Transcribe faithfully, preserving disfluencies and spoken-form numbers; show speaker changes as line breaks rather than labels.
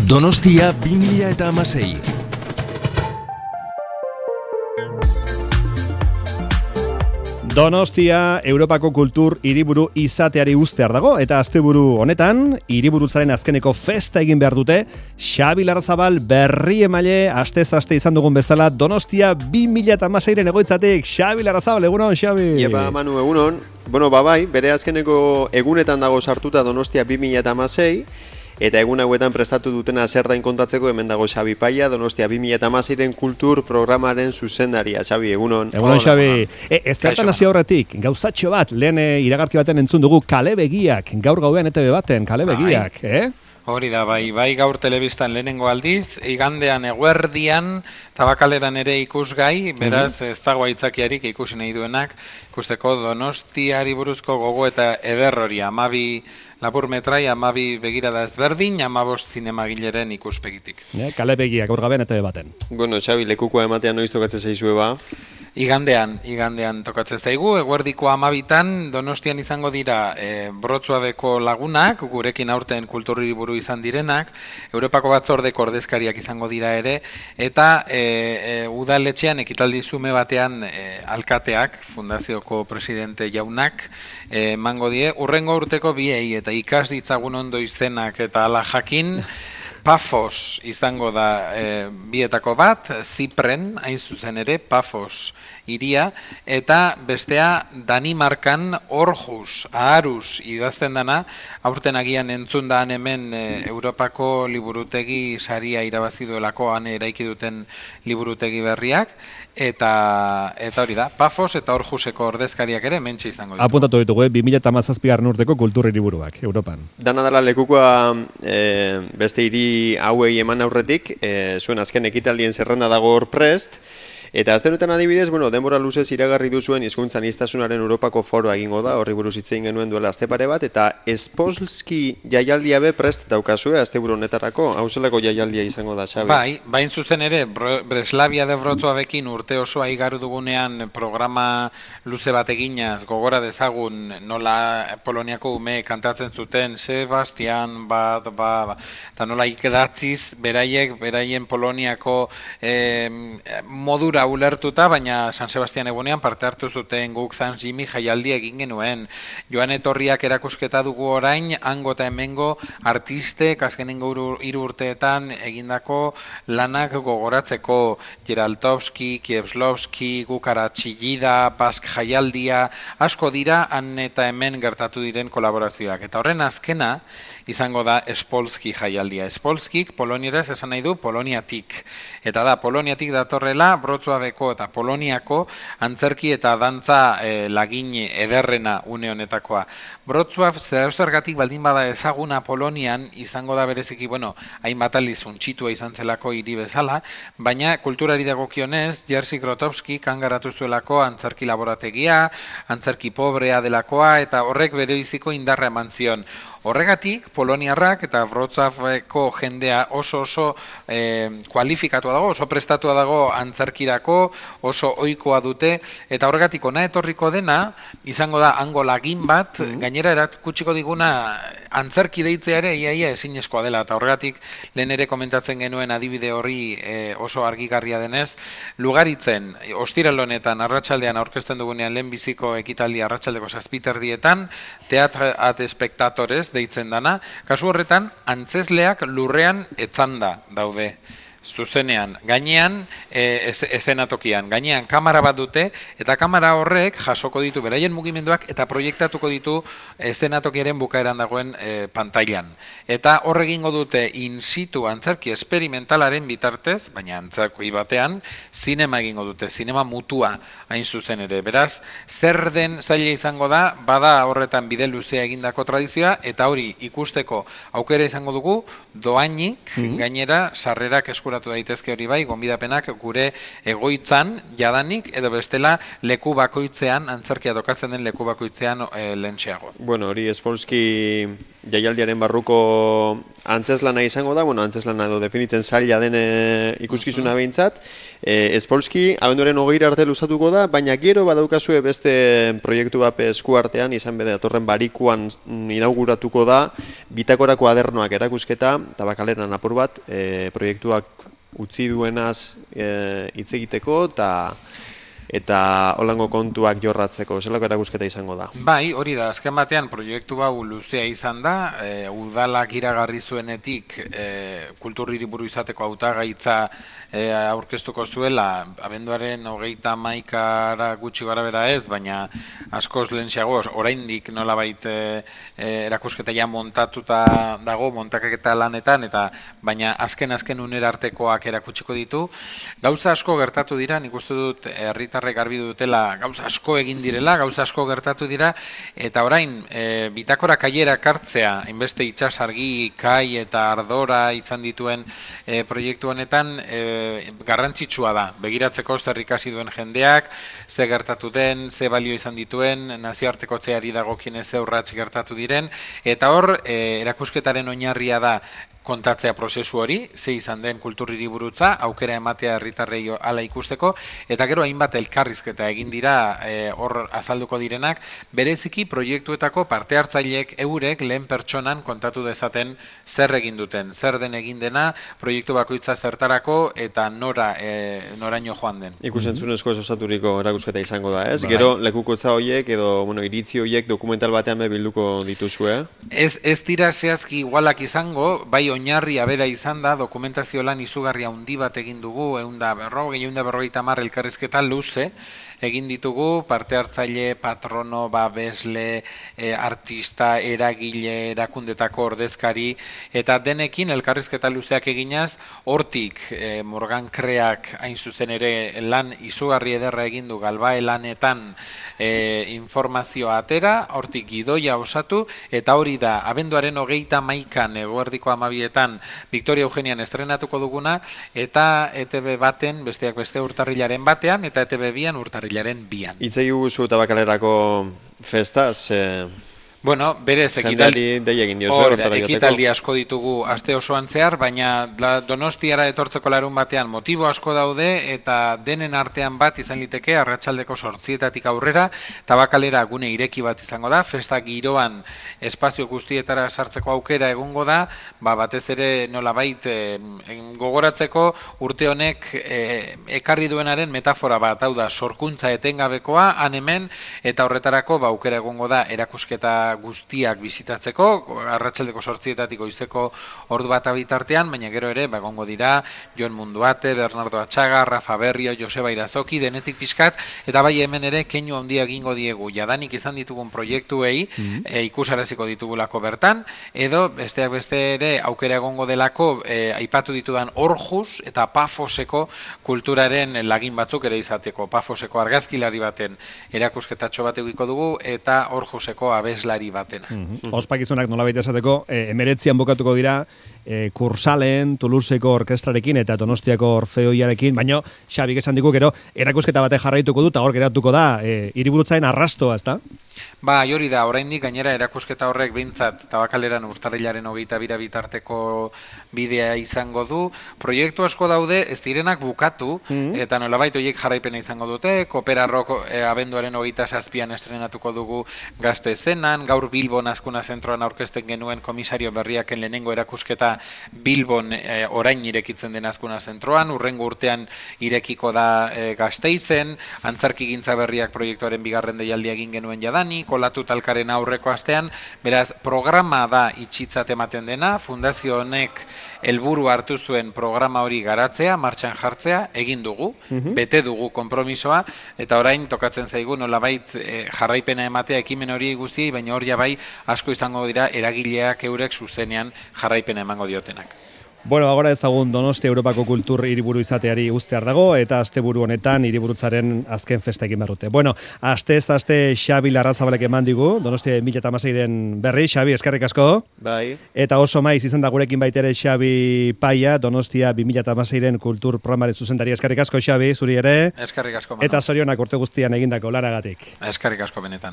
Donostia bi mila hamasei.
Donostia Europako kultur hiriburu izateari uztear dago eta asteburu honetan hiriburutzaren azkeneko festa egin behar dute. Xabi Larrazabal berri emaile astez aste izan dugun bezala Donostia bi mila hamaseiren egoitzatik. Xabi Larrazabal, egunon, Xabi.
Iepa, Manu, egunon. Bueno, babai, bere azkeneko egunetan dago sartuta Donostia bi mila hamasei. Eta egun hauetan prestatu dutena zer dain kontatzeko hemen dago Xabi Paia, Donostia bi mila hamaseiren kultur programaren zuzendaria. Xabi, egunon.
Egunon, Xabi. E, ez zertan hasi horretik, gauzatxo bat, lehen e, iragarki baten entzun dugu kale begiak, gaur gauean E T B baten, kale begiak, eh?
Hori da, bai, bai gaur telebistan lehenengo aldiz, igandean eguerdian, tabakaleran ere ikusgai, beraz ez dago aitzakiarik ikusi nahi duenak, ikusteko Donostiari buruzko gogo eta eder hori, amabi labur metrai, amabi begirada ezberdin, amabost zinemagileren ikuspegitik.
Ne, kale begiak gaur gabean E T B baten.
Bueno, Xabi, lekukoa ematean noiz tokatzen zaizue ba?
Igandean, igandean tokatzen zaigu, eguerdiko amabitan Donostian izango dira e, Brotzuadeko lagunak, gurekin aurten kulturhiriburu izan direnak, Europako batzordeko ordezkariak izango dira ere, eta e, e, udaletxean ekitaldi zume batean e, alkateak, fundazioko presidente jaunak, e, mango die, urrengo urteko biei eta ikas ditzagun ondo izenak eta ala jakin, Pafos izango da e, bietako bat, Zipren, hain zuzen ere, Pafos iria, eta bestea Danimarkan Orhus, Aarhus idazten dana, aurten agian entzun da hemen e, Europako liburutegi saria irabazi duelako han eraiki duten liburutegi berriak, eta eta hori da, Pafos eta Orhuseko ordezkariak ere mentxe izango ditu.
Apuntatu ditugu, eh? bi mila hamazazpigarren urteko kultur hiriburuak, Europan.
Dana dela lekukoa e, beste hiri hauei eman aurretik, e, zuen azken ekitaldien zerrenda dago hor prest, eta aztenutan adibidez, bueno, denbora luzez iragarri duzuen hizkuntza aniztasunaren Europako foroa egingo da, horri buruz hitz egin genuen duela aste pare bat, eta Spolski jaialdia be prest daukazue asteburu honetarako, hau zelako jaialdia izango da, Xabi?
Bai, bain zuzen ere, Breslavia de Wrocławekin urte osoa igaru dugunean programa luze bat eginaz, gogora dezagun nola Poloniako ume kantatzen zuten Sebastian, bat, ba, ba, eta nola ikedatziz, beraiek, beraien Poloniako eh, modura ulertuta, baina San Sebastian egunean parte hartu zuten guk Zan Jimmy jaialdi egin genuen. Joan etorriak erakusketa dugu orain, hango eta hemengo artistek azkenengo hiru urteetan egindako lanak gogoratzeko Geraltovski, Kievslovski, Gukara Txillida, Bask jaialdia, asko dira han eta hemen gertatu diren kolaborazioak. Eta horren azkena izango da Spolski jaialdia. Spolskik Polonieraz esan nahi du Poloniatik. Eta da, Poloniatik datorrela Brotzuadeko eta Poloniako antzerki eta dantza e, lagin ederrena une honetakoa. Brotzuad zergatik baldin bada ezaguna Polonian izango da bereziki, bueno, hainbat aldiz untxitua izan zelako hiri bezala, baina kulturari dagokionez, Jerzy Grotowski kangaratu zuelako antzerki laborategia, antzerki pobrea delakoa, eta horrek berebiziko indarra eman zion. Horregatik, Poloniarrak eta Wrocławeko jendea oso oso eh, kualifikatua dago, oso prestatua dago antzerkirako, oso ohikoa dute, eta horregatik ona etorriko dena, izango da hango lagin bat, mm-hmm. gainera erakutsiko diguna antzerki deitzea ere iaia ezinezkoa dela, eta horregatik lehen ere komentatzen genuen adibide horri eh, oso argigarria denez, Lugaritzen, ostiral honetan arratsaldean aurkezten dugunean lehenbiziko ekitaldi arratsaldeko zazpiterdietan, Teatro at Espectatores deitzen dana, kasu horretan antzesleak lurrean etzanda daude. Zuzenean, gainean, e, ezenatokian, gainean kamera bat dute, eta kamera horrek jasoko ditu beraien mugimenduak eta proiektatuko ditu ezenatokiaren bukaeran dagoen e, pantailan. Eta horre egingo dute in situ antzerki esperimentalaren bitartez, baina antzerki batean, zinema egingo dute, zinema mutua hain zuzen ere. Beraz, zer den zaila izango da, bada horretan bide luzea egindako tradizioa, eta hori ikusteko aukera izango dugu, doainik, mm-hmm. gainera, sarrerak eskuratu daitezke hori bai, gonbidapenak gure egoitzan, jadanik, edo bestela leku bakoitzean, antzerkia tokatzen den leku bakoitzean e, lentxeago.
Bueno, hori Spolski jaialdiaren barruko antzeslana izango da, bueno, antzeslana edo definitzen zaila den e, ikuskizuna behintzat. E, Espolski, abenduaren hogeira arte luzatuko da, baina gero badaukazue beste proiektu bat esku artean, izan bede datorren barikuan inauguratuko da, bitakorako adernoak erakusketa, tabakaleran apur bat, e, proiektuak utzi duenaz e, hitz egiteko, eta eta holango kontuak jorratzeko, zelako erakusketa izango da.
Bai, hori da, azken batean proiektu hau luzea izan da, e, udalak iragarri zuenetik e, kultur hiriburu izateko hautagaitza e, aurkeztuko zuela, abenduaren hogeita hamaikara gutxi garabera ez, baina askoz lehentxeago, oraindik nolabait e, e, erakusketa ja montatuta dago, montaketa lanetan, eta baina azken-azken unera artekoak erakutsiko ditu. Gauza asko gertatu dira, nik uste dut herritar garbi dutela, gauza asko egin direla, gauza asko gertatu dira, eta orain, e, bitakora kaiera kartzea, inbeste itsasargi, kai eta ardora izan dituen e, proiektu honetan, e, garrantzitsua da, begiratzeko zer ikasi duen jendeak, ze gertatu den, ze balio izan dituen, nazioartekotzeari dagokien ze urrats gertatu diren, eta hor, e, erakusketaren oinarria da, kontatzea prozesu hori, ze izan den kultur hiriburutza, aukera ematea herritarrei hala ikusteko, eta gero hainbat elkarrizketa egin dira hor azalduko direnak, bereziki proiektuetako parte hartzaileek eurek lehen pertsonan kontatu dezaten zer egin duten, zer den egin dena, proiektu bakoitza zertarako eta nora e, noraino joan den.
Ikusentzunezko ez osaturiko erakusketa izango da, ez? Bai. Gero lekukotza horiek edo bueno, iritzi horiek dokumental batean bilduko dituzu, eh?
Ez, ez dira zehazki igualak izango, bai oinarria bera izan da, dokumentazio lan izugarria handi bat egin dugu, eunda berrogei, eunda berrogeita hamar elkarrizketa luze, egin ditugu, parte hartzaile, patrono, babesle, e, artista, eragile, erakundetako ordezkari, eta denekin elkarrizketa luzeak eginaz, hortik e, Morgan Kreak hain zuzen ere lan izugarri ederra egin du galbae lanetan e, informazioa atera, hortik gidoia osatu, eta hori da, abenduaren hogeita hamaikaan eguerdiko hamabietan Victoria Eugenian estrenatuko duguna, eta E T B baten, besteak beste urtarrilaren batean, eta E T B bian urtarrilaren bian.
Itzei guzu tabakalerako festaz, eh...
Bueno, berez, ekitaldi, ekitaldi asko ditugu aste osoan zehar, baina Donostiara etortzeko larun batean motibo asko daude eta denen artean bat izan liteke arratsaldeko zortzietatik aurrera, tabakalera gune ireki bat izango da, festa giroan espazio guztietara sartzeko aukera egongo da, ba, batez ere nolabait e, gogoratzeko urte honek e, ekarri duenaren metafora bat, hau da, sorkuntza etengabekoa, han hemen, eta horretarako ba, aukera egongo da erakusketa guztiak bizitatzeko, arratsaldeko zortzietatik goizeko ordu bat bitartean, baina gero ere, egongo dira, Jon Munduate, Bernardo Atxaga, Rafa Berrio, Joseba Irazoki, denetik pixkat, eta bai hemen ere, keinu handia egingo diegu, jadanik izan ditugun proiektuei, mm-hmm. e, ikusaraziko ditugulako bertan, edo, besteak beste ere, aukera egongo delako, e, aipatu ditudan Orjus, eta Pafoseko kulturaren lagin batzuk ere izateko, Pafoseko argazkilari baten erakusketatxo bat egiko dugu, eta Orjuseko abeslari batena.
Mm-hmm. Ospakizunak nolabait esateko, e, emeretzian bukatuko dira e, Kursalen, Toulouseko orkestrarekin eta Donostiako Orfeoiarekin, baina Xabik esan diku gero erakusketa bate jarraituko du eta hor geratuko da e, hiriburutzaren arrastoa, ezta?
Ba, hori da, oraindik gainera erakusketa horrek behintzat tabakaleran urtarrilaren hogeita bira bitarteko bidea izango du. Proiektu asko daude, ez direnak bukatu, mm-hmm. eta nolabait horiek jarraipena izango dute, Koperarrok e, abenduaren hogeita zazpian estrenatuko dugu Gazte Zenan, gaur Bilbon Azkuna Zentroan aurkezten genuen komisario berriaken lehenengo erakusketa Bilbon e, orain irekitzen den Azkuna Zentroan, urrengo urtean irekiko da e, Gasteizen, antzarki gintza berriak proiektuaren bigarren deialdia egin genuen jadanik, Olatu Talkaren aurreko astean, beraz, programa da itxitzat ematen dena, fundazio honek helburu hartu zuen programa hori garatzea, martxan jartzea, egin dugu, mm-hmm. bete dugu konpromisoa, eta orain tokatzen zaigu nolabait e, jarraipena ematea ekimen hori guztiei, baina hor ja bai asko izango dira eragileak eurek zuzenean jarraipena emango diotenak.
Bueno, agora ezagun Donostia Europako kultur hiriburu izateari uztear dago eta asteburu honetan hiriburutzaren azken festa egin berrute. Bueno, astez aste Xabi Larrazabalek eman digu Donostia bi mila hamaseiren berri. Xabi, eskerrik asko.
Bai.
Eta oso maiz izan da gurekin baitere Xabi Paia, Donostia bi mila hamaseiren kultur programaren zuzendari. Eskerrik asko Xabi, zuri ere.
Eskerrik asko. Manu.
Eta zorionak urte guztian egindako lanagatik.
Eskerrik asko benetan.